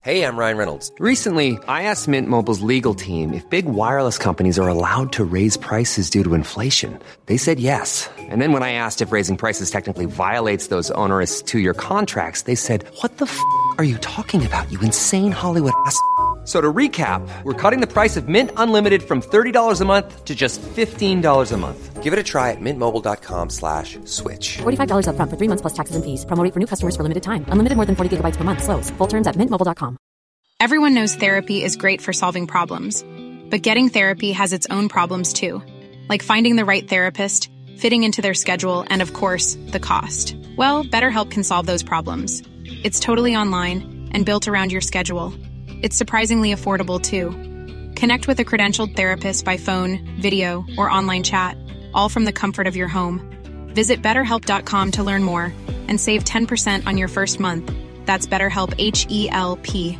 Hey, I'm Ryan Reynolds. Recently, I asked Mint Mobile's legal team if big wireless companies are allowed to raise prices due to inflation. They said yes. And then when I asked if raising prices technically violates those onerous two-year contracts, they said, "What the f*** are you talking about, you insane Hollywood ass?" So to recap, we're cutting the price of Mint Unlimited from $30 a month to just $15 a month. Give it a try at mintmobile.com/switch. $45 up front for 3 months plus taxes and fees. Promo rate for new customers for limited time. Unlimited more than 40 gigabytes per month. Slows full terms at mintmobile.com. Everyone knows therapy is great for solving problems. But getting therapy has its own problems too. Like finding the right therapist, fitting into their schedule, and of course, the cost. Well, BetterHelp can solve those problems. It's totally online and built around your schedule. It's surprisingly affordable, too. Connect with a credentialed therapist by phone, video, or online chat, all from the comfort of your home. Visit BetterHelp.com to learn more and save 10% on your first month. That's BetterHelp, H-E-L-P.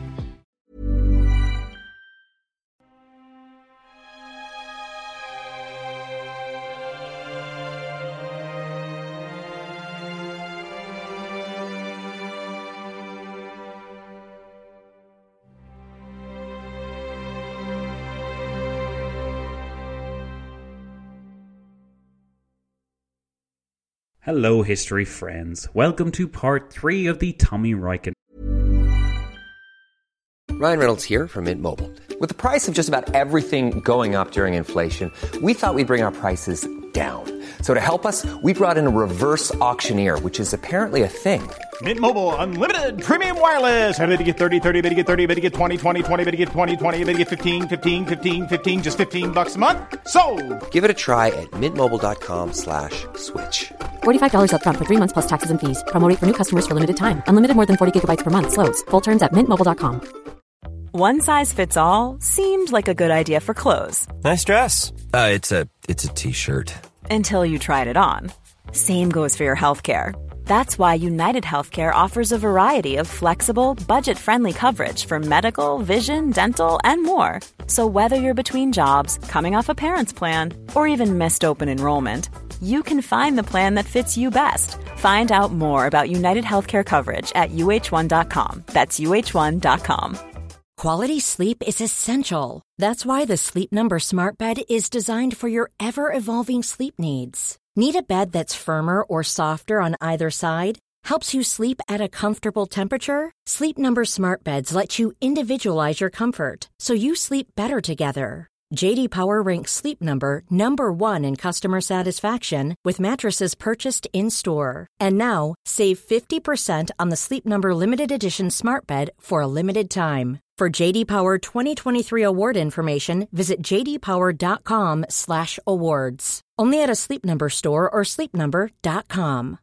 Hello, history friends. Welcome to part 3 of the Tommy Riken. Ryan Reynolds here from Mint Mobile. With the price of just about everything going up during inflation, we thought we'd bring our prices down. So to help us, we brought in a reverse auctioneer, which is apparently a thing. Mint Mobile Unlimited Premium Wireless. How to get 30, 30, bit to get 30, bit to get 20, 20, 20, bit to get 20, 20, bit to get 15, 15, 15, 15, just $15 a month? Sold! Give it a try at mintmobile.com/switch. $45 up front for 3 months plus taxes and fees. Promo rate for new customers for limited time. Unlimited more than 40 gigabytes per month. Slows full terms at mintmobile.com. One size fits all seemed like a good idea for clothes. Nice dress. It's a t-shirt. Until you tried it on. Same goes for your healthcare. That's why United Healthcare offers a variety of flexible, budget-friendly coverage for medical, vision, dental, and more. So whether you're between jobs, coming off a parent's plan, or even missed open enrollment, you can find the plan that fits you best. Find out more about United Healthcare coverage at uh1.com. That's uh1.com. Quality sleep is essential. That's why the Sleep Number Smart Bed is designed for your ever-evolving sleep needs. Need a bed that's firmer or softer on either side? Helps you sleep at a comfortable temperature? Sleep Number Smart Beds let you individualize your comfort, so you sleep better together. J.D. Power ranks Sleep Number number 1 in customer satisfaction with mattresses purchased in-store. And now, save 50% on the Sleep Number Limited Edition Smart Bed for a limited time. For J.D. Power 2023 award information, visit jdpower.com/awards. Only at a Sleep Number store or sleepnumber.com.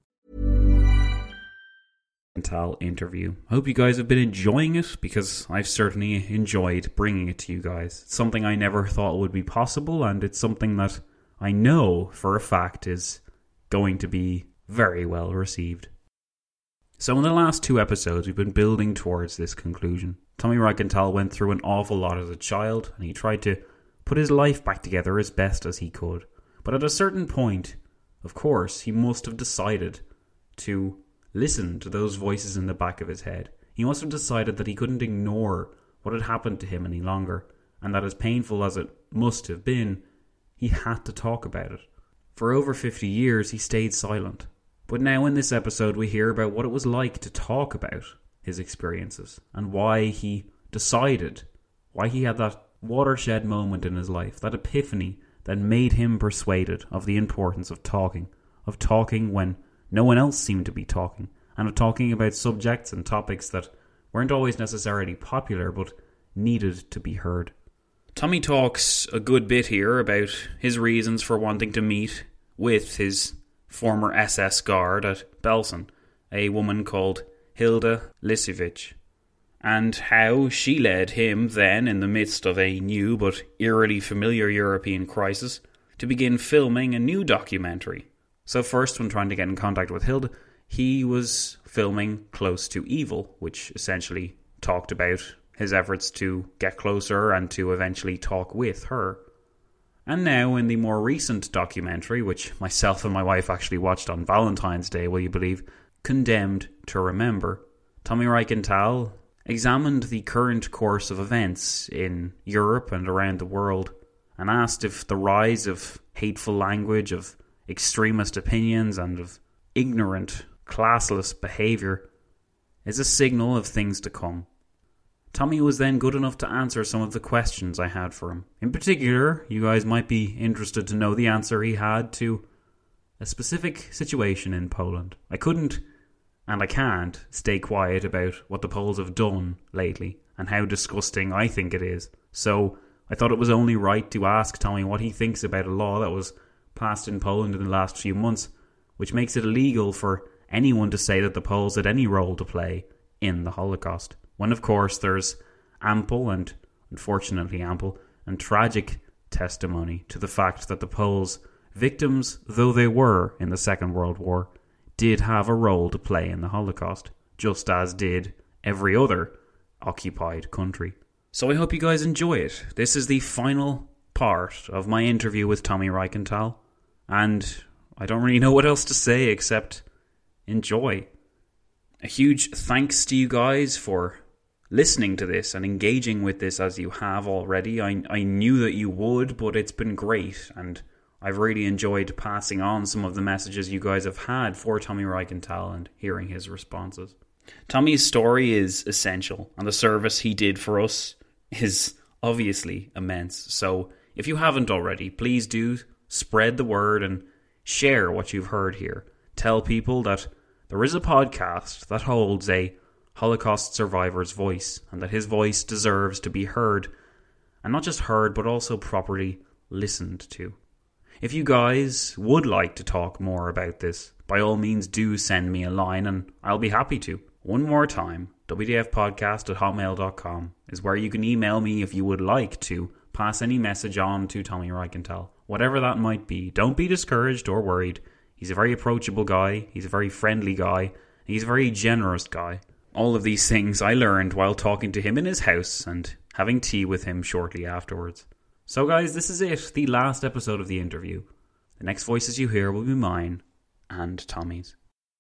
Tal interview. I hope you guys have been enjoying it, because I've certainly enjoyed bringing it to you guys. It's something I never thought would be possible, and it's something that I know for a fact is going to be very well received. So in the last 2 episodes, we've been building towards this conclusion. Tommy Reichenthal went through an awful lot as a child, and he tried to put his life back together as best as he could. But at a certain point, of course, he must have decided to listen to those voices in the back of his head. He must have decided that he couldn't ignore what had happened to him any longer, and that as painful as it must have been, he had to talk about it. For over 50 years, he stayed silent. But now in this episode, we hear about what it was like to talk about his experiences, and why he decided, why he had that watershed moment in his life, that epiphany that made him persuaded of the importance of talking when no one else seemed to be talking, and of talking about subjects and topics that weren't always necessarily popular but needed to be heard. Tommy talks a good bit here about his reasons for wanting to meet with his former SS guard at Belsen, a woman called Hilda Lisevich, and how she led him then, in the midst of a new but eerily familiar European crisis, to begin filming a new documentary. So first, when trying to get in contact with Hilda, he was filming Close to Evil, which essentially talked about his efforts to get closer and to eventually talk with her. And now in the more recent documentary, which myself and my wife actually watched on Valentine's Day, will you believe, Condemned to Remember, Tommy Reichenthal examined the current course of events in Europe and around the world, and asked if the rise of hateful language, of extremist opinions, and of ignorant, classless behaviour is a signal of things to come. Tommy was then good enough to answer some of the questions I had for him. In particular, you guys might be interested to know the answer he had to a specific situation in Poland. I couldn't, and I can't, stay quiet about what the Poles have done lately and how disgusting I think it is. So I thought it was only right to ask Tommy what he thinks about a law that was passed in Poland in the last few months, which makes it illegal for anyone to say that the Poles had any role to play in the Holocaust. When, of course, there's ample and tragic testimony to the fact that the Poles, victims though they were in the Second World War, did have a role to play in the Holocaust, just as did every other occupied country. So I hope you guys enjoy it. This is the final part of my interview with Tommy Reichental, and I don't really know what else to say except enjoy. A huge thanks to you guys for listening to this and engaging with this as you have already. I knew that you would, but it's been great, and I've really enjoyed passing on some of the messages you guys have had for Tommy Reichental and hearing his responses. Tommy's story is essential, and the service he did for us is obviously immense. So if you haven't already, please do spread the word and share what you've heard here. Tell people that there is a podcast that holds a Holocaust survivor's voice, and that his voice deserves to be heard, and not just heard, but also properly listened to. If you guys would like to talk more about this, by all means do send me a line, and I'll be happy to. One more time, wdfpodcast@hotmail.com is where you can email me if you would like to pass any message on to Tommy Reichental, whatever that might be. Don't be discouraged or worried. He's a very approachable guy, he's a very friendly guy, and he's a very generous guy. All of these things I learned while talking to him in his house and having tea with him shortly afterwards. So guys, this is it, the last episode of the interview. The next voices you hear will be mine and Tommy's.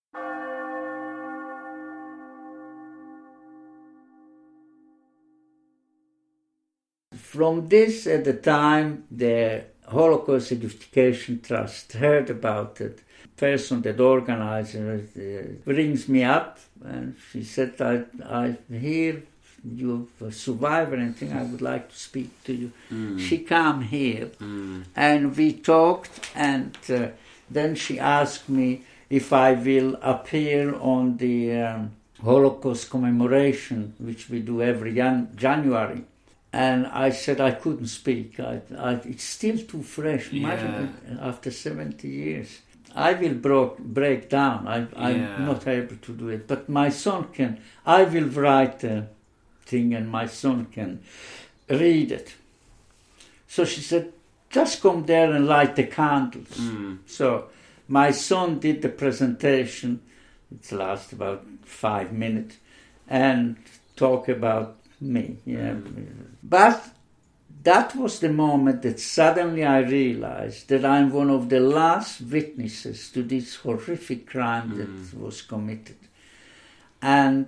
From this, at the time, the Holocaust Education Trust heard about it. The person that organized it brings me up, and she said, I hear you're a survivor and thing, I would like to speak to you. She came here, and we talked, and then she asked me if I will appear on the Holocaust commemoration, which we do every January. And I said I couldn't speak. It's still too fresh. Imagine after 70 years. I will break down. I'm not able to do it. But my son can. I will write a thing and my son can read it. So she said, just come there and light the candles. So my son did the presentation. It lasted about 5 minutes. And talk about me. But that was the moment that suddenly I realized that I'm one of the last witnesses to this horrific crime that was committed. And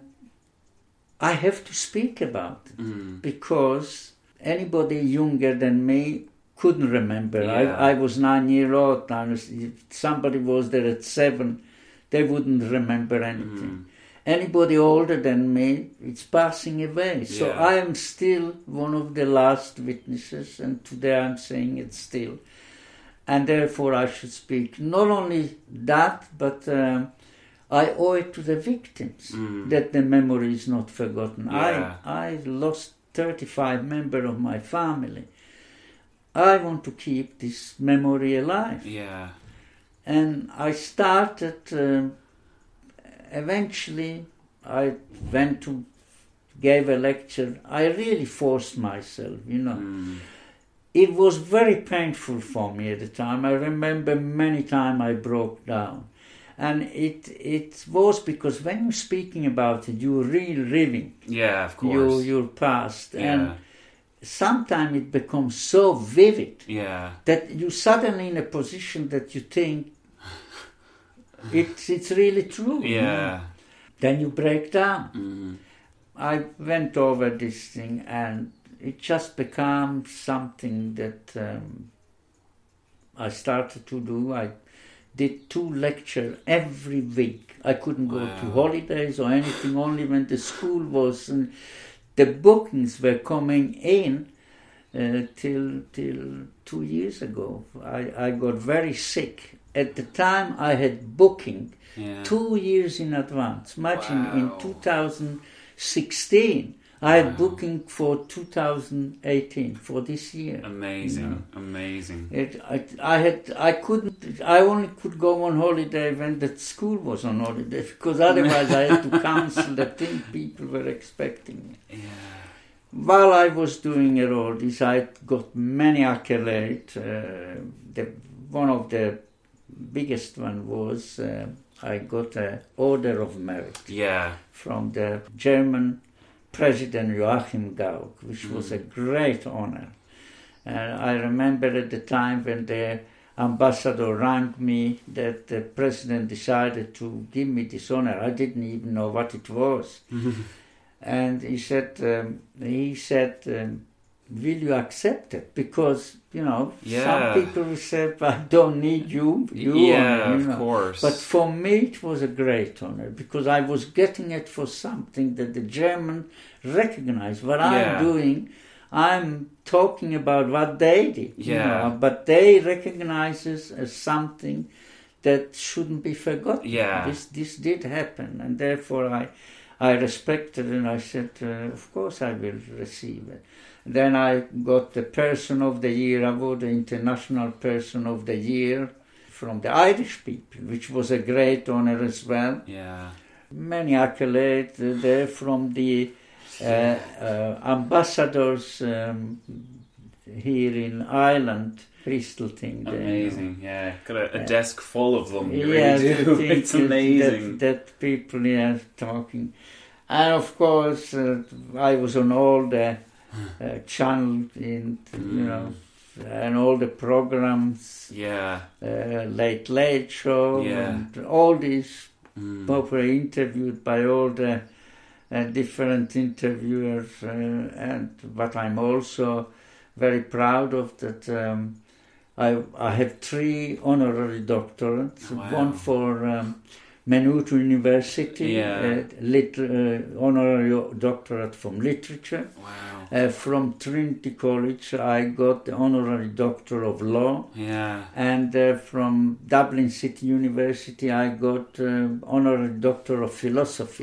I have to speak about it because anybody younger than me couldn't remember. I was 9 years old. If somebody was there at 7, they wouldn't remember anything. Anybody older than me, it's passing away. So I am still one of the last witnesses, and today I'm saying it still. And therefore I should speak. Not only that, but I owe it to the victims that the memory is not forgotten. I lost 35 members of my family. I want to keep this memory alive. And I started... Eventually, I went to, gave a lecture. I really forced myself, It was very painful for me at the time. I remember many times I broke down. And it was because when you're speaking about it, you're really living of course. your past. And sometimes it becomes so vivid that you're suddenly in a position that you think, it's really true. Then you break down. I went over this thing, and it just became something that I started to do. I did 2 lectures every week. I couldn't go to holidays or anything, only when the school was, and the bookings were coming in till 2 years ago. I got very sick. At the time I had booking 2 years in advance. Imagine in 2016 I had booking for 2018, for this year. Amazing. I only could go on holiday when the school was on holiday, because otherwise I had to cancel the thing people were expecting me. Yeah. While I was doing all this, I got many accolades. One of the biggest one was I got an Order of Merit from the German President Joachim Gauck, which was a great honor. And I remember at the time when the ambassador rang me that the president decided to give me this honor. I didn't even know what it was. And he said, will you accept it? Because, some people said, I don't need you. Of course. But for me, it was a great honor, because I was getting it for something that the German recognized. What I'm doing, I'm talking about what they did. But they recognize it as something that shouldn't be forgotten. This did happen, and therefore I respected it, and I said, of course I will receive it. Then I got the Person of the Year award, the International Person of the Year from the Irish people, which was a great honor as well. Many accolades there from the ambassadors here in Ireland. Crystal thing. Amazing, got a desk full of them. You really do. It's amazing. That people talking. And of course, I was on all the channels, and all the programs. Late Show, and all these people were interviewed by all the different interviewers. And what I'm also very proud of, that I have 3 honorary doctorates. One for Maynooth University, honorary doctorate from literature. From Trinity College, I got the honorary doctor of law. And from Dublin City University, I got honorary doctor of philosophy.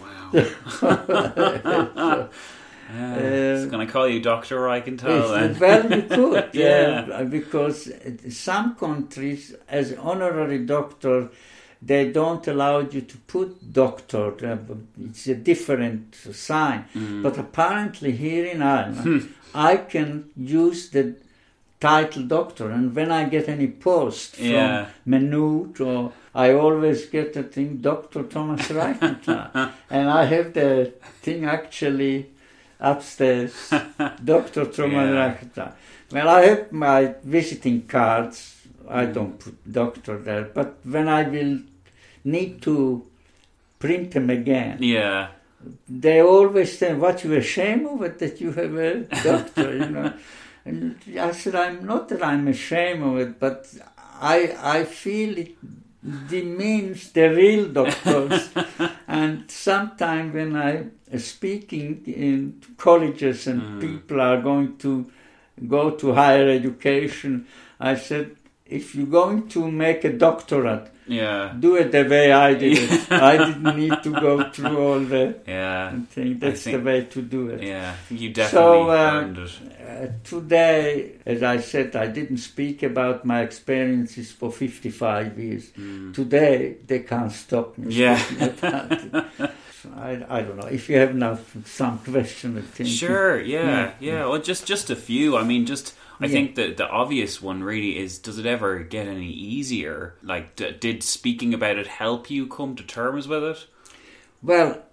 It's going to call you doctor, I can tell. Well, you could, because some countries, as honorary doctor, they don't allow you to put doctor. It's a different sign. But apparently here in Ireland, I can use the title doctor. And when I get any post from Maynooth, or I always get the thing, Dr. Thomas Reichenthal. And I have the thing actually upstairs, Dr. Thomas Reichenthal. Well, I have my visiting cards. I don't put doctor there. But when I will need to print them again, they always say, what, you ashamed of it that you have a doctor, And I said, I'm not that I'm ashamed of it, but I feel it demeans the real doctors. And sometimes when I'm speaking in colleges and people are going to go to higher education, I said, if you're going to make a doctorate, do it the way I did it. I didn't need to go through all the thing. That's the way to do it. You definitely earned it. Today, as I said, I didn't speak about my experiences for 55 years. Today, they can't stop me speaking about it. I don't know if you have now some question. I think. Sure, Well, just a few. I mean, I think that the obvious one really is, does it ever get any easier? Like, did speaking about it help you come to terms with it? Well,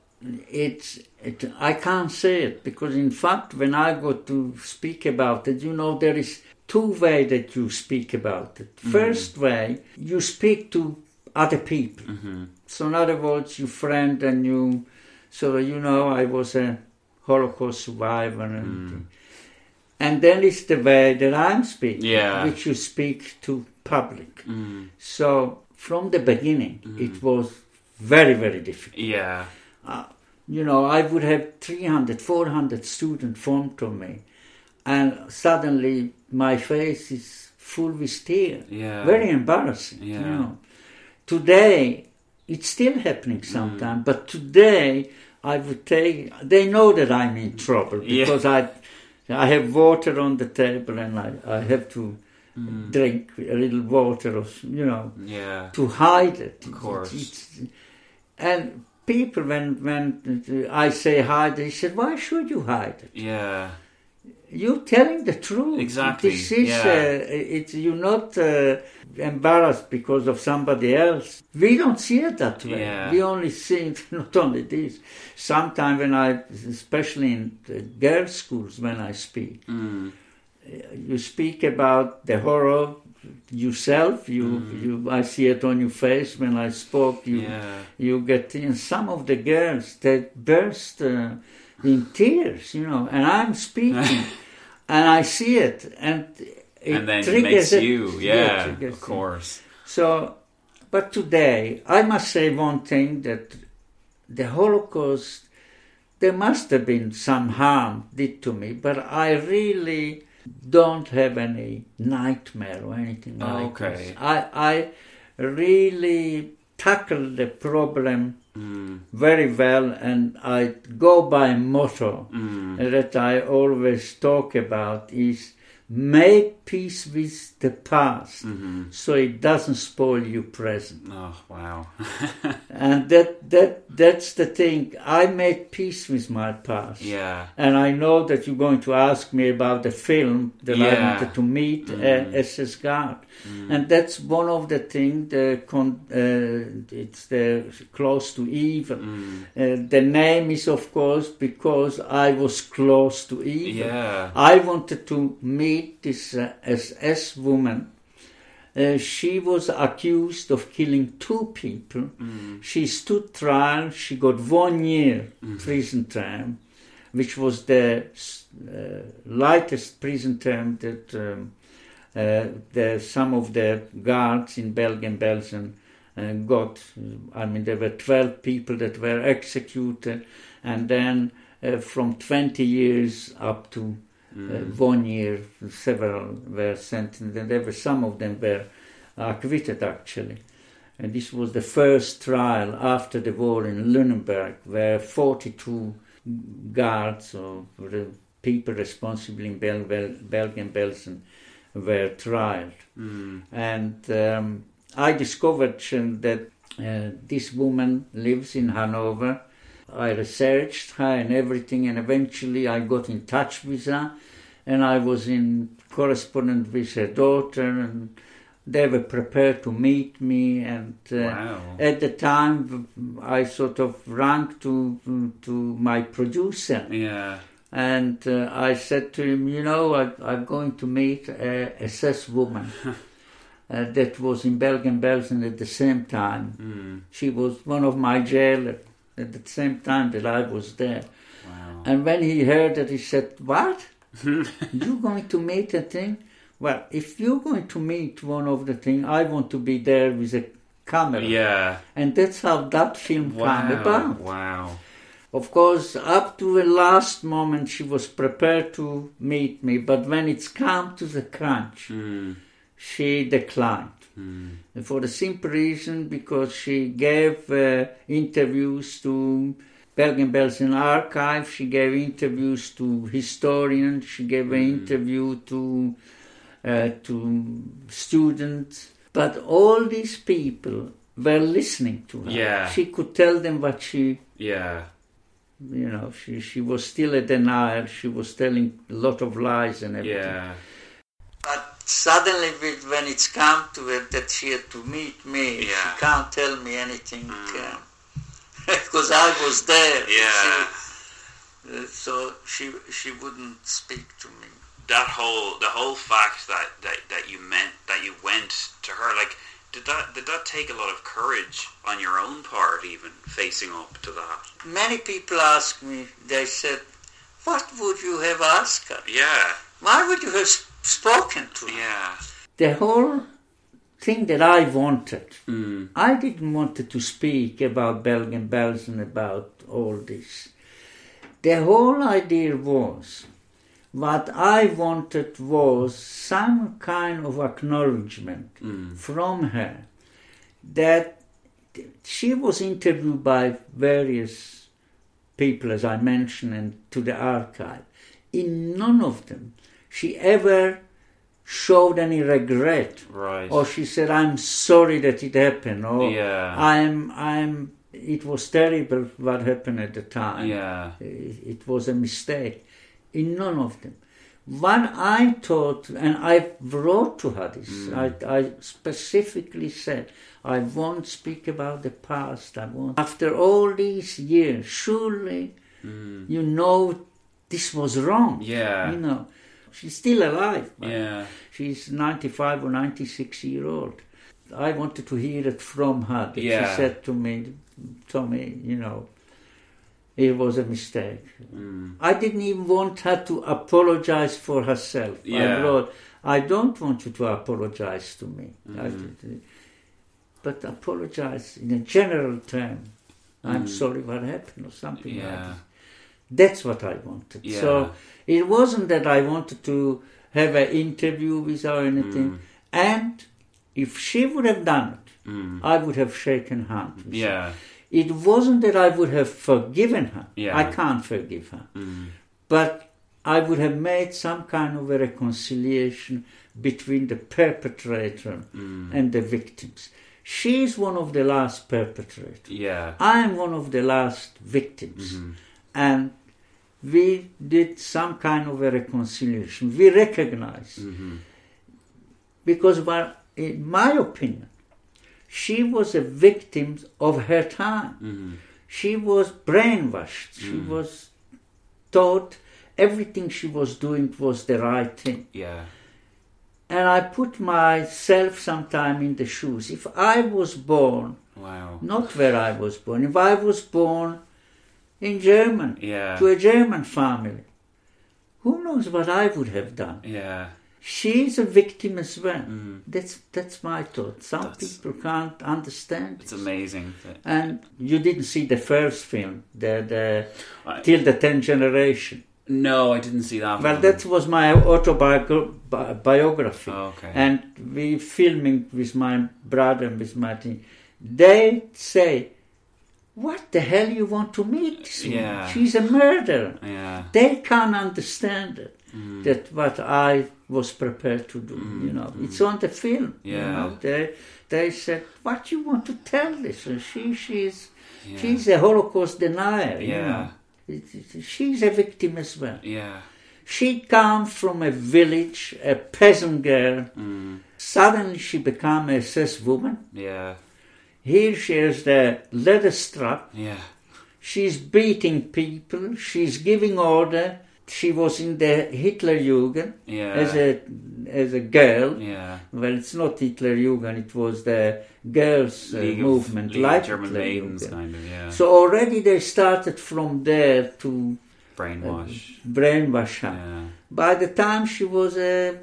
I can't say it, because in fact, when I go to speak about it, there is 2 ways that you speak about it. First way, you speak to other people. So in other words, your friend, and you So, I was a Holocaust survivor. And then it's the way that I'm speaking, which you speak to public. So from the beginning, it was very, very difficult. Yeah. I would have 300, 400 students form to me. And suddenly my face is full with tears. Yeah. Very embarrassing. Yeah. Today, it's still happening sometimes, but today I would they know that I'm in trouble because I have water on the table and I have to drink a little water, to hide it. Of course. And people, when I say hide, they said, why should you hide it? Yeah. You're telling the truth. Exactly. This is, you're not embarrassed because of somebody else. We don't see it that way. Yeah. We only see not only this. Sometimes when especially in the girls' schools, when I speak, you speak about the horror yourself. I see it on your face when I spoke. You get in. Some of the girls that burst in tears, and I'm speaking, and I see it, and then triggers it makes it. you, of course. So, but today, I must say one thing, that the Holocaust, there must have been some harm did to me, but I really don't have any nightmare or anything like this. I really tackle the problem very well, and I go by a motto that I always talk about is make peace with the past so it doesn't spoil your present. Oh, wow. And that's the thing. I made peace with my past. Yeah. And I know that you're going to ask me about the film that I wanted to meet, SS Guard. And that's one of the things, it's close to evil. The name is, of course, because I was close to evil. Yeah. I wanted to meet this SS woman. She was accused of killing 2 people. She stood trial. She got 1 year prison term, which was the lightest prison term that some of the guards in Belgium got. I mean, there were 12 people that were executed, and then from 20 years up to 1 year, several were sentenced, and there were some of them were acquitted actually. And this was the first trial after the war in Lüneburg, where 42 guards or people responsible in Belgium were tried. And I discovered that this woman lives in Hanover. I researched her and everything, and eventually I got in touch with her, and I was in correspondence with her daughter, and they were prepared to meet me. And at the time, I sort of ran to my producer. Yeah. And I said to him, I'm going to meet a SS woman that was in Belgium at the same time. She was one of my jailers at the same time that I was there. Wow. And when he heard that, he said, what? You're going to meet a thing? Well, if you're going to meet one of the things, I want to be there with a camera. Yeah. And that's how that film came about. Wow. Of course, up to the last moment, she was prepared to meet me, but when it's come to the crunch, she declined. And for the simple reason, because she gave interviews to Belgian Archive, she gave interviews to historians, she gave an interview to students, but all these people were listening to her. Yeah. She could tell them what she... Yeah. She was still a denier. She was telling a lot of lies and everything. Yeah. But suddenly, when it's come to it that she had to meet me, she can't tell me anything because I was there. Yeah. So she wouldn't speak to me. The whole fact that you went to her, like, Did that take a lot of courage on your own part, even facing up to that? Many people ask me, they said, what would you have asked her? Yeah. Why would you have spoken to her? Yeah. The whole thing that I wanted, I didn't want to speak about Bergen-Belsen, about all this. The whole idea was, what I wanted was some kind of acknowledgement from her that she was interviewed by various people, as I mentioned, and to the archive. In none of them she ever showed any regret, right? Or she said, "I'm sorry that it happened," or yeah. It was terrible what happened at the time. Yeah, it was a mistake. In none of them. What I thought, and I wrote to her this, I specifically said, I won't speak about the past. After all these years, surely you know this was wrong. Yeah. You know, she's still alive. Yeah. She's 95 or 96 years old. I wanted to hear it from her. That Yeah. She said to me, Tommy, you know, it was a mistake. I didn't even want her to apologize for herself. Yeah. I wrote, I don't want you to apologize to me. But apologize in a general term. I'm sorry what happened or something like that. That's what I wanted. Yeah. So it wasn't that I wanted to have an interview with her or anything. And if she would have done it, I would have shaken hands with her. It wasn't that I would have forgiven her. Yeah. I can't forgive her. But I would have made some kind of a reconciliation between the perpetrator and the victims. She's one of the last perpetrators. Yeah. I am one of the last victims. And we did some kind of a reconciliation. We recognize. Because, in my opinion, she was a victim of her time. She was brainwashed. She was taught everything she was doing was the right thing. Yeah. And I put myself sometime in the shoes. If I was born, not where I was born, if I was born in Germany, to a German family, who knows what I would have done? Yeah. She's a victim as well. That's my thought. Some people can't understand. It's amazing. And you didn't see the first film, the Till the 10th Generation. No, I didn't see that Well, one. that was my autobiography. Oh, okay. And we filming with my brother and with my team. They say, what the hell you want to meet this woman? She's a murderer. Yeah. They can't understand it. That what I was prepared to do, you know. It's on the film. Yeah. You know. They said, what you want to tell this? And she's a Holocaust denier, you know. She's a victim as well. Yeah. She comes from a village, a peasant girl. Suddenly she became a SS woman. Yeah. Here she has the leather strap. Yeah. She's beating people. She's giving order. She was in the Hitlerjugend as a girl. Yeah. Well, it's not Hitlerjugend. It was the girls' movement, like German maidens, kind of. Yeah. So already they started from there to brainwash her. Yeah. By the time she was a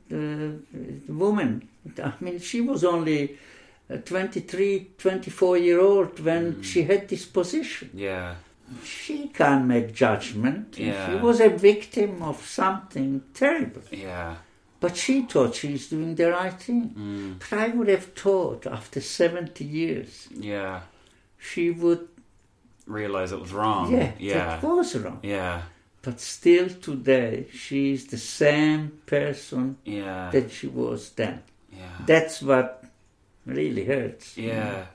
woman, I mean, she was only 23, 24-year-old when she had this position. Yeah. She can't make judgment. Yeah. She was a victim of something terrible. Yeah. But she thought she's doing the right thing. But I would have thought after 70 years, she would realize it was wrong. That was wrong. Yeah. But still today, she's the same person that she was then. Yeah. That's what really hurts. Yeah.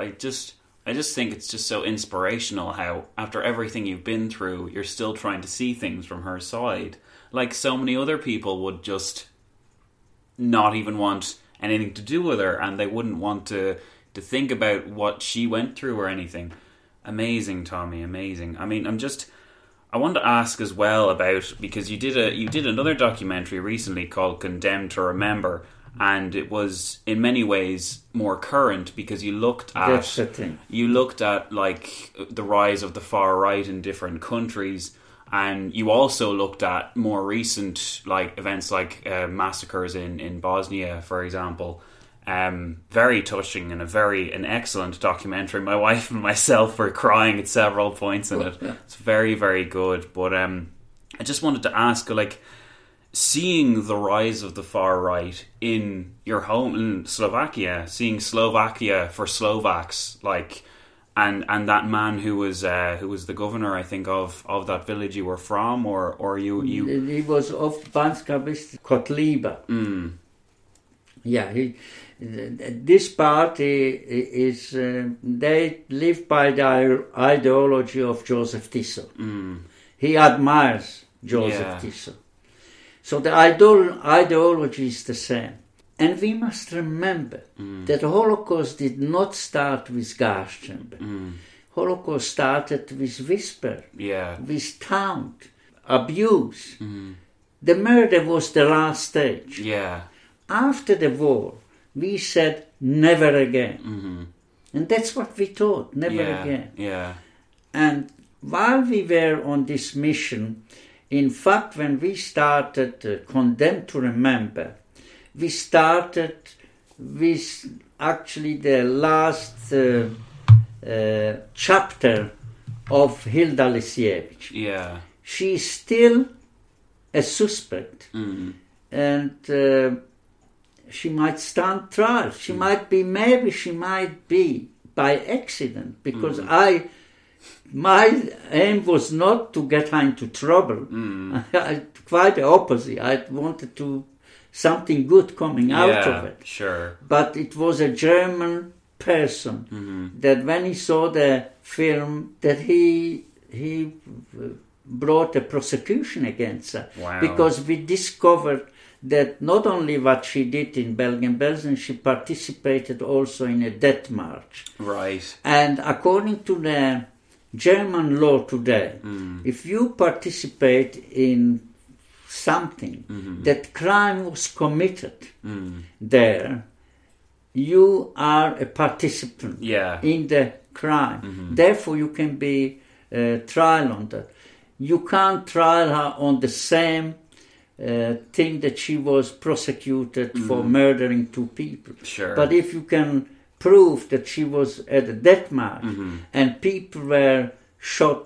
I just think it's just so inspirational how, after everything you've been through, you're still trying to see things from her side. Like so many other people would just not even want anything to do with her, and they wouldn't want to think about what she went through or anything. Amazing, Tommy, amazing. I mean, I wanted to ask as well about, because you did another documentary recently called Condemned to Remember, and it was in many ways more current because you looked at That's the thing. You looked at like the rise of the far right in different countries, and you also looked at more recent like events like massacres in Bosnia, for example. Very touching and an excellent documentary. My wife and myself were crying at several points in it. It's very, very good. But I just wanted to ask, like, seeing the rise of the far right in your home in Slovakia, seeing Slovakia for Slovaks, like, and that man who was the governor, I think, of that village you were from, or you He was of Banska Bystrica, Kotliba. Yeah, this party is they live by the ideology of Joseph Tiso. He admires Joseph Tiso. So the ideology is the same. And we must remember that the Holocaust did not start with gas chamber. Holocaust started with whisper, with taunt, abuse. The murder was the last stage. After the war, we said never again. And that's what we thought, never again. And while we were on this mission, in fact, when we started Condemned to Remember, we started with actually the last chapter of Hilda Lisiewicz. She's still a suspect, and she might stand trial. She might be by accident, because my aim was not to get her into trouble. Quite the opposite. I wanted to something good coming out of it. Sure. But it was a German person that when he saw the film, that he brought a prosecution against her. Wow. Because we discovered that not only what she did in Belgium, she participated also in a death march. Right. And according to the German law today, if you participate in something that crime was committed there, you are a participant in the crime. Therefore, you can be trial on that. You can't trial her on the same thing that she was prosecuted for murdering 2 people. Sure. But if you can prove that she was at a death march and people were shot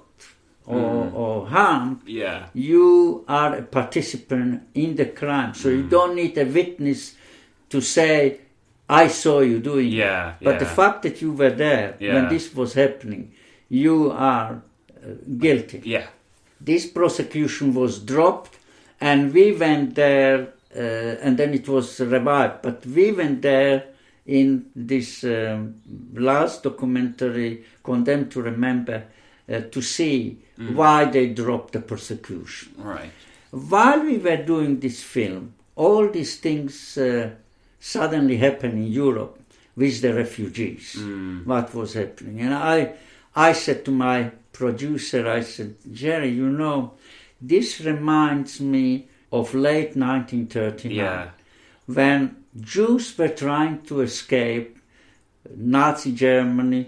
or harmed, you are a participant in the crime. So you don't need a witness to say, I saw you doing it. But the fact that you were there when this was happening, you are guilty. This prosecution was dropped, and we went there, and then it was revived. But we went there in this last documentary, Condemned to Remember, to see why they dropped the prosecution. Right. While we were doing this film, all these things suddenly happened in Europe with the refugees. What was happening? And I said to my producer, I said, Jerry, you know, this reminds me of late 1939, when Jews were trying to escape Nazi Germany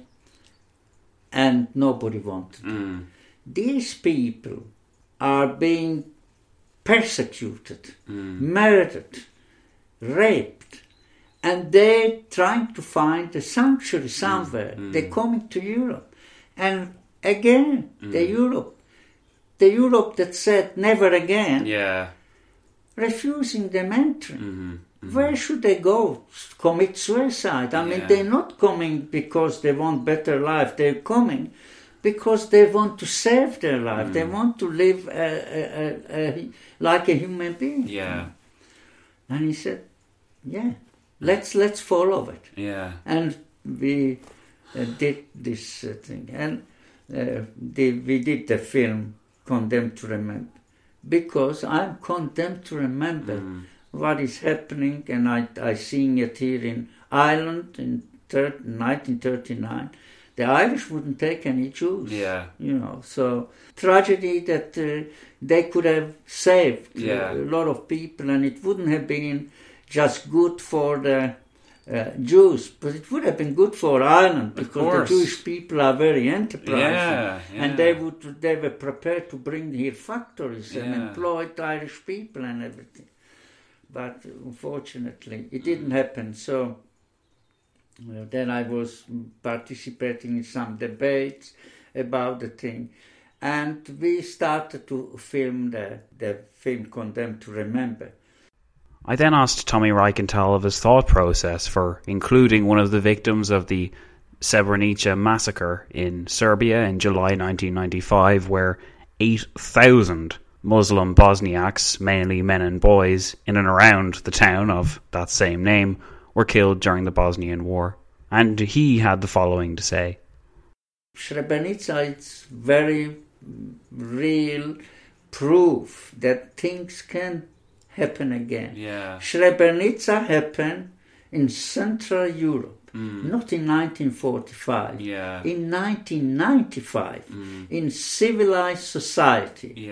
and nobody wanted them. These people are being persecuted, murdered, raped, and they're trying to find a sanctuary somewhere. They're coming to Europe. And again, the Europe that said never again, refusing them entry. Where should they go? Commit suicide? I mean, they're not coming because they want better life. They're coming because they want to save their life. They want to live like a human being. And he said, let's follow it. And we did this thing. And we did the film Condemned to Remember, because I'm condemned to remember what is happening, and I seen it here in Ireland in 1939. The Irish wouldn't take any Jews. You know, so tragedy that they could have saved a lot of people, and it wouldn't have been just good for the Jews, but it would have been good for Ireland because the Jewish people are very enterprising, and they were prepared to bring here factories and employ Irish people and everything. But unfortunately, it didn't happen. So then I was participating in some debates about the thing, and we started to film the film Condemned to Remember. I then asked Tommy Reichenthal of his thought process for including one of the victims of the Srebrenica massacre in Serbia in July 1995, where 8,000 Muslim Bosniaks, mainly men and boys, in and around the town of that same name, were killed during the Bosnian War. And he had the following to say. Srebrenica is very real proof that things can happen again. Srebrenica happened in Central Europe, not in 1945, in 1995, in civilized society.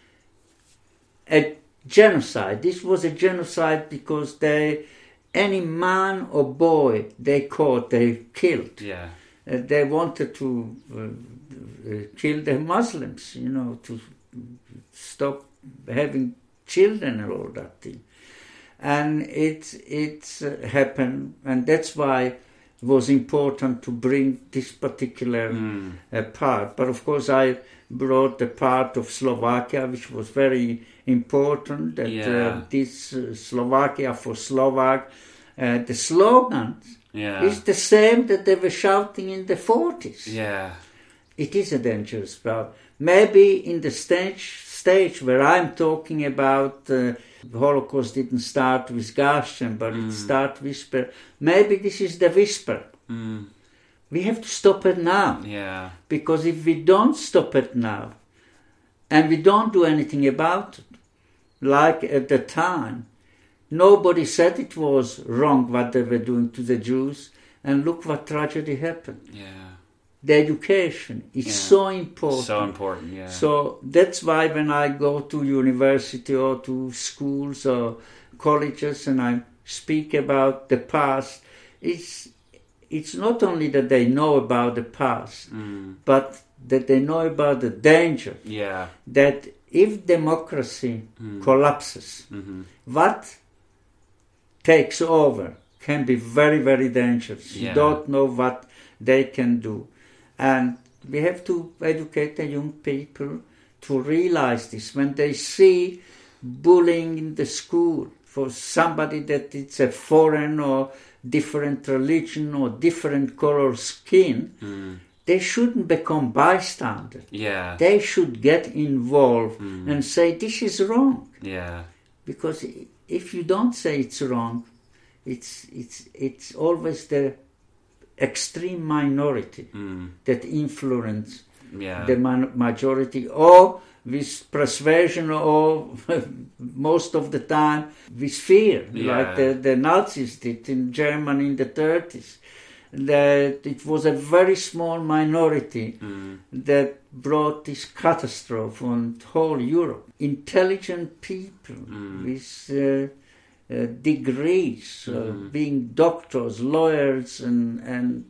A genocide. This was a genocide because any man or boy they caught, they killed. They wanted to kill the Muslims, to stop having children and all that thing. And it's happened, and that's why it was important to bring this particular part. But of course I brought the part of Slovakia, which was very important, that this Slovakia for Slovak, the slogans is the same that they were shouting in the 40s. It is a dangerous problem. Maybe in the stage where I'm talking about the Holocaust didn't start with Gaschen, but it started whisper. Maybe this is the whisper. We have to stop it now. Because if we don't stop it now, and we don't do anything about it, like at the time, nobody said it was wrong what they were doing to the Jews, and look what tragedy happened. The education is so important. So important, So that's why when I go to university or to schools or colleges and I speak about the past, it's not only that they know about the past, but that they know about the danger. That if democracy collapses, what takes over can be very, very dangerous. You don't know what they can do. And we have to educate the young people to realize this. When they see bullying in the school for somebody that it's a foreign or different religion or different color skin, they shouldn't become bystanders. They should get involved and say, this is wrong. Because if you don't say it's wrong, it's always the extreme minority that influence the majority, or with persuasion, or most of the time with fear, like the Nazis did in Germany in the 30s. That it was a very small minority that brought this catastrophe on whole Europe. Intelligent people with degrees, being doctors, lawyers, and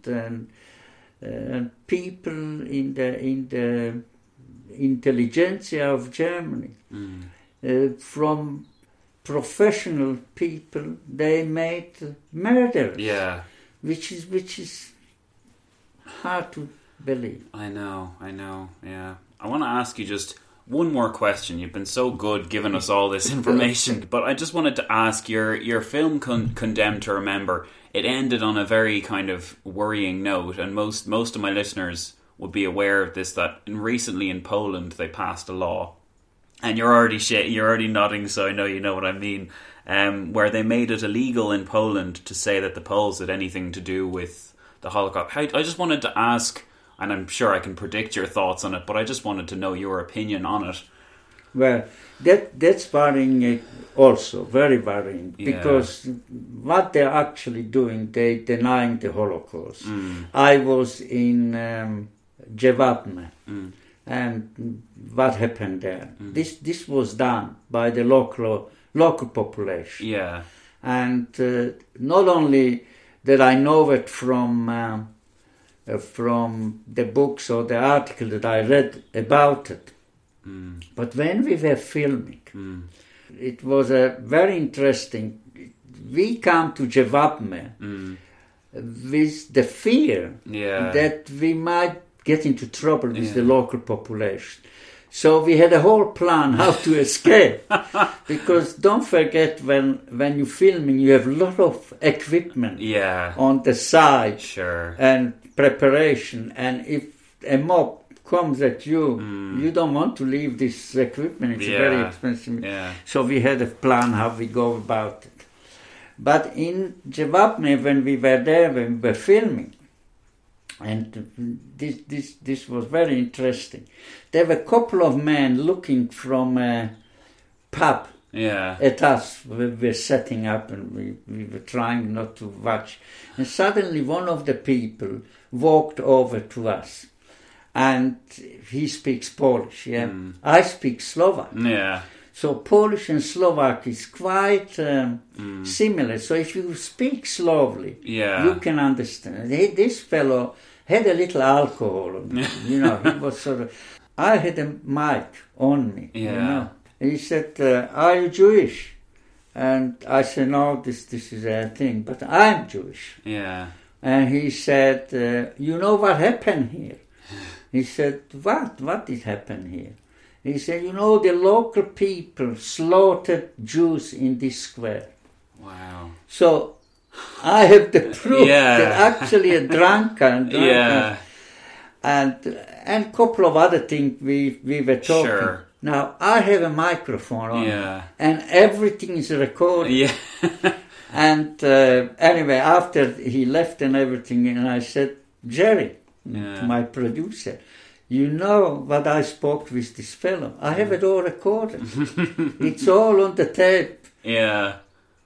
people in the intelligentsia of Germany, from professional people, they made murderers. Which is hard to believe. I know. I want to ask you just one more question. You've been so good giving us all this information, but I just wanted to ask, your film Condemned to Remember, it ended on a very kind of worrying note, and most of my listeners would be aware of this, that recently in Poland they passed a law, and you're already nodding, so I know you know what I mean, where they made it illegal in Poland to say that the Poles had anything to do with the Holocaust. I just wanted to ask, and I'm sure I can predict your thoughts on it, but I just wanted to know your opinion on it. Well, that's varying also, very varying, because what they're actually doing, they're denying the Holocaust. I was in Jewabne, and what happened there? This was done by the local population. And not only that I know it from the books or the article that I read about it, but when we were filming, it was a very interesting. We come to Jevapme with the fear that we might get into trouble with the local population. So we had a whole plan how to escape. Because don't forget, when you're filming, you have a lot of equipment on the side and preparation. And if a mob comes at you, you don't want to leave this equipment. It's very expensive. Yeah. So we had a plan how we go about it. But in Jevapne, when we were there, when we were filming, and this was very interesting. There were a couple of men looking from a pub at us. We were setting up and we were trying not to watch. And suddenly one of the people walked over to us. And he speaks Polish, I speak Slovak. Yeah. So Polish and Slovak is quite similar. So if you speak slowly, you can understand. This fellow had a little alcohol. He was sort of... I had a mic on me, He said, are you Jewish? And I said, no, this is a thing, but I'm Jewish. Yeah. And he said, you know what happened here? He said, what did happen here? He said, the local people slaughtered Jews in this square. Wow. So I have the proof that actually a drunkard. And a couple of other things we were talking. Sure. Now, I have a microphone on and everything is recorded. Yeah. And anyway, after he left and everything, and I said, Jerry, to my producer, you know what I spoke with this fellow. I have it all recorded. It's all on the tape. Yeah.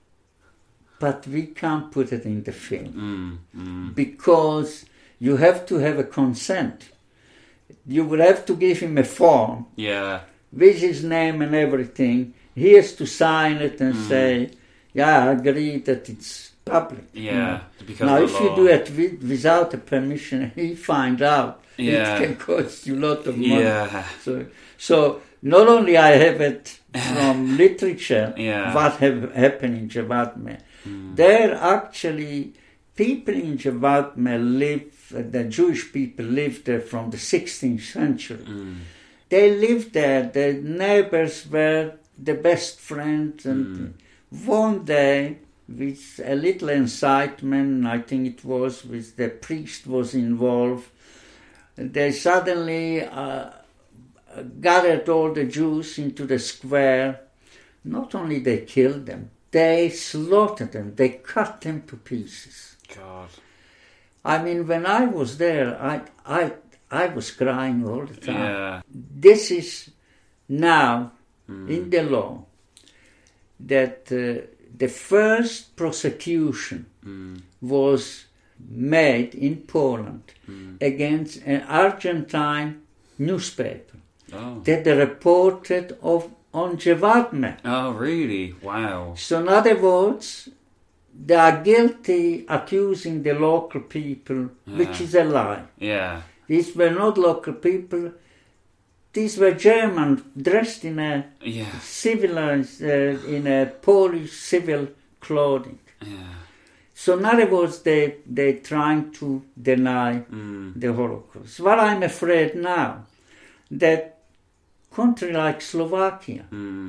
But we can't put it in the film. Because you have to have a consent. You would have to give him a form. Yeah. With his name and everything. He has to sign it and say, I agree that it's public. Yeah. Because now, if you do it without a permission, he finds out. It can cost you a lot of money. Yeah. So not only I have it from literature, what have happened in Jevapme. There actually, people in Jevapme the Jewish people lived there from the 16th century. They lived there, the neighbors were the best friends, and one day, with a little incitement, I think it was, with the priest was involved, they suddenly gathered all the Jews into the square. Not only they killed them, they slaughtered them, they cut them to pieces. God. I mean, when I was there, I was crying all the time. Yeah. This is now in the law that the first prosecution was made in Poland against an Argentine newspaper that they reported on Jevapme. Oh, really? Wow. So in other words, they are guilty accusing the local people, which is a lie. Yeah. These were not local people. These were Germans dressed in a civilized, in a Polish civil clothing. Yeah. So in other words, they're trying to deny the Holocaust. What I'm afraid now, that country like Slovakia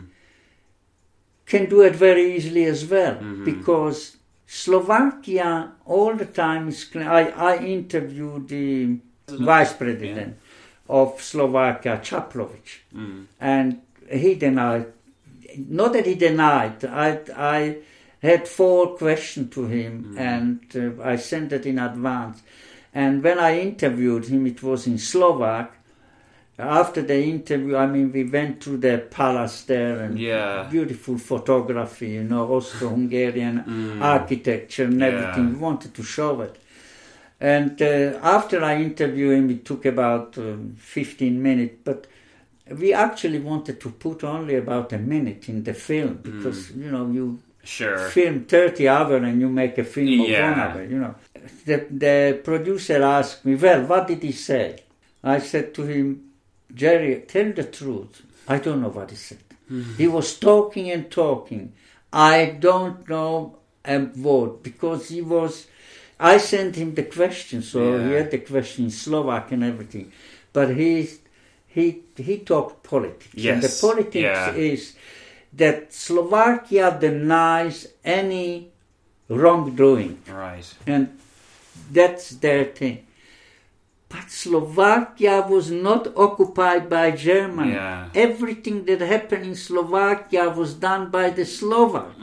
can do it very easily as well, because Slovakia all the time is... I interviewed the vice president of Slovakia, Čaplovič, and he denied, not that he denied, I had 4 questions to him, and I sent it in advance. And when I interviewed him, it was in Slovak. After the interview, I mean, we went to the palace there, and beautiful photography, Austro-Hungarian architecture and everything. We wanted to show it. And after I interviewed him, it took about 15 minutes, but we actually wanted to put only about a minute in the film, because, Sure. film 30 hours and you make a film of 1 hour, you know. The producer asked me, well, what did he say? I said to him, Jerry, tell the truth. I don't know what he said. He was talking and talking. I don't know a word because he was... I sent him the question, so he had the question in Slovak and everything. But he talked politics. Yes. And the politics is that Slovakia denies any wrongdoing. Right. And that's their thing. But Slovakia was not occupied by Germany. Yeah. Everything that happened in Slovakia was done by the Slovak.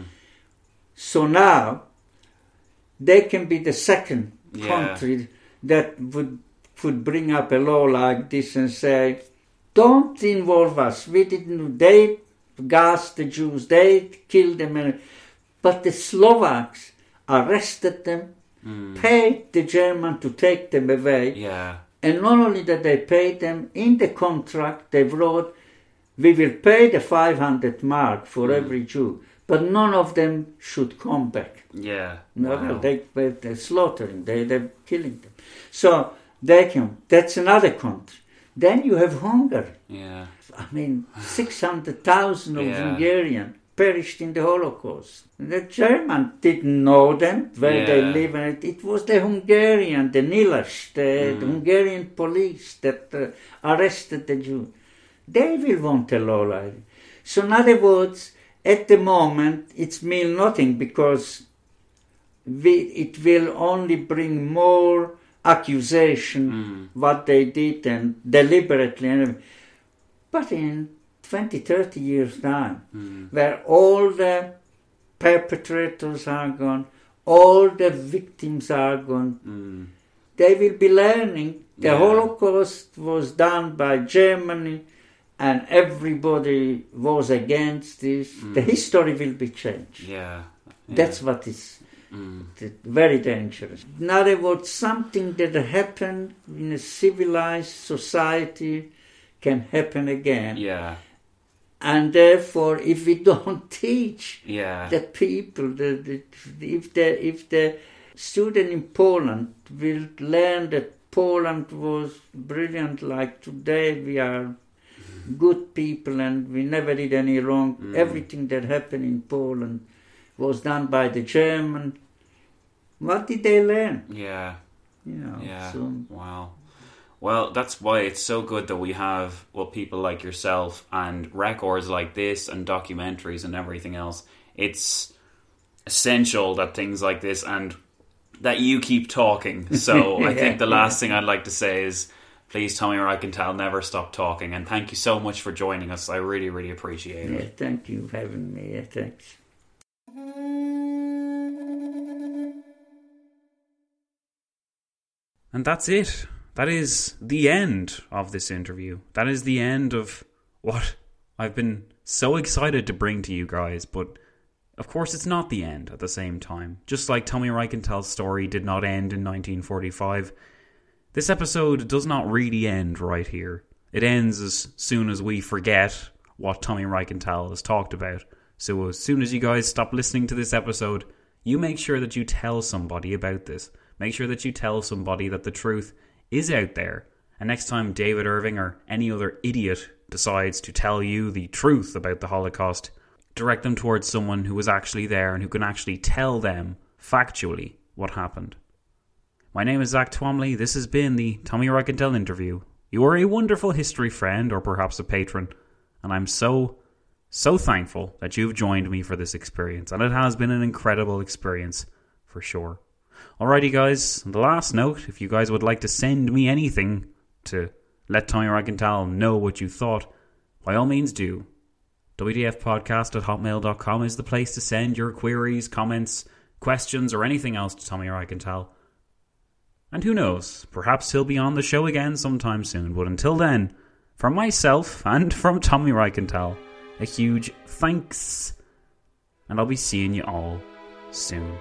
So now, they can be the second country that would bring up a law like this and say, don't involve us. We didn't. They gassed the Jews. They killed them. But the Slovaks arrested them, paid the German to take them away. Yeah. And not only that they paid them, in the contract they wrote, we will pay the 500 mark for every Jew, but none of them should come back. Yeah. No, Wow. they're slaughtering, they're killing them. So they can. That's another country. Then you have Hungary. Yeah. I mean, 600,000 of Hungarians perished in the Holocaust. The German didn't know them, where they live. And it was the Hungarian, the Nilas, the Hungarian police that arrested the Jews. They will want a law like it. So in other words, at the moment, it means nothing because it will only bring more accusation what they did and deliberately. But in 20, 30 years' time, where all the perpetrators are gone, all the victims are gone, they will be learning the Holocaust was done by Germany and everybody was against this. The history will be changed. That's what is very dangerous. In other words, something that happened in a civilized society can happen again. And therefore, if we don't teach the people, if the student in Poland will learn that Poland was brilliant, like today we are good people and we never did any wrong. Everything that happened in Poland was done by the German. What did they learn? So, wow. Well, that's why it's so good that we have people like yourself and records like this and documentaries and everything else. It's essential that things like this and that you keep talking. So I think the last thing I'd like to say is, please, Tommy Reichental, never stop talking. And thank you so much for joining us. I really, really appreciate it. Thank you for having me. Thanks. And that's it. That is the end of this interview. That is the end of what I've been so excited to bring to you guys. But of course, it's not the end at the same time. Just like Tommy Reichental's story did not end in 1945, this episode does not really end right here. It ends as soon as we forget what Tommy Reichental has talked about. So as soon as you guys stop listening to this episode, you make sure that you tell somebody about this. Make sure that you tell somebody that the truth is out there. And next time David Irving or any other idiot decides to tell you the truth about the Holocaust, direct them towards someone who was actually there and who can actually tell them factually what happened. My name is Zach Twomley. This has been the Tommy Reichental interview. You are a wonderful history friend or perhaps a patron, and I'm so thankful that you've joined me for this experience, and it has been an incredible experience for sure. Alrighty guys, the last note, if you guys would like to send me anything to let Tommy Reichental know what you thought, by all means do. WDFpodcast@hotmail.com is the place to send your queries, comments, questions, or anything else to Tommy Reichental. And who knows, perhaps he'll be on the show again sometime soon. But until then, from myself and from Tommy Reichental, a huge thanks. And I'll be seeing you all soon.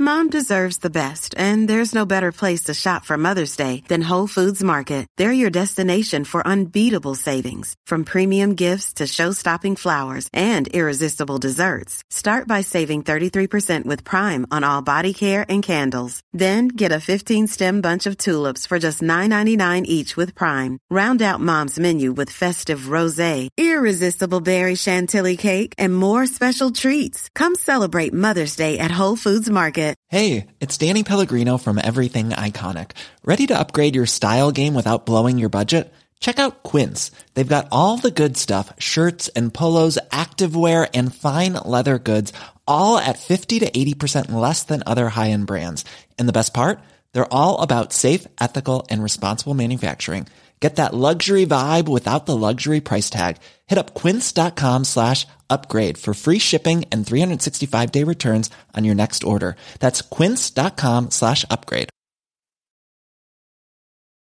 Mom deserves the best, and there's no better place to shop for Mother's Day than Whole Foods Market. They're your destination for unbeatable savings, from premium gifts to show-stopping flowers and irresistible desserts. Start by saving 33% with Prime on all body care and candles. Then get a 15-stem bunch of tulips for just $9.99 each with Prime. Round out Mom's menu with festive rosé, irresistible berry chantilly cake, and more special treats. Come celebrate Mother's Day at Whole Foods Market. Hey, it's Danny Pellegrino from Everything Iconic. Ready to upgrade your style game without blowing your budget? Check out Quince. They've got all the good stuff, shirts and polos, activewear, and fine leather goods, all at 50 to 80% less than other high-end brands. And the best part? They're all about safe, ethical, and responsible manufacturing. Get that luxury vibe without the luxury price tag. Hit up quince.com/upgrade for free shipping and 365-day returns on your next order. That's quince.com/upgrade.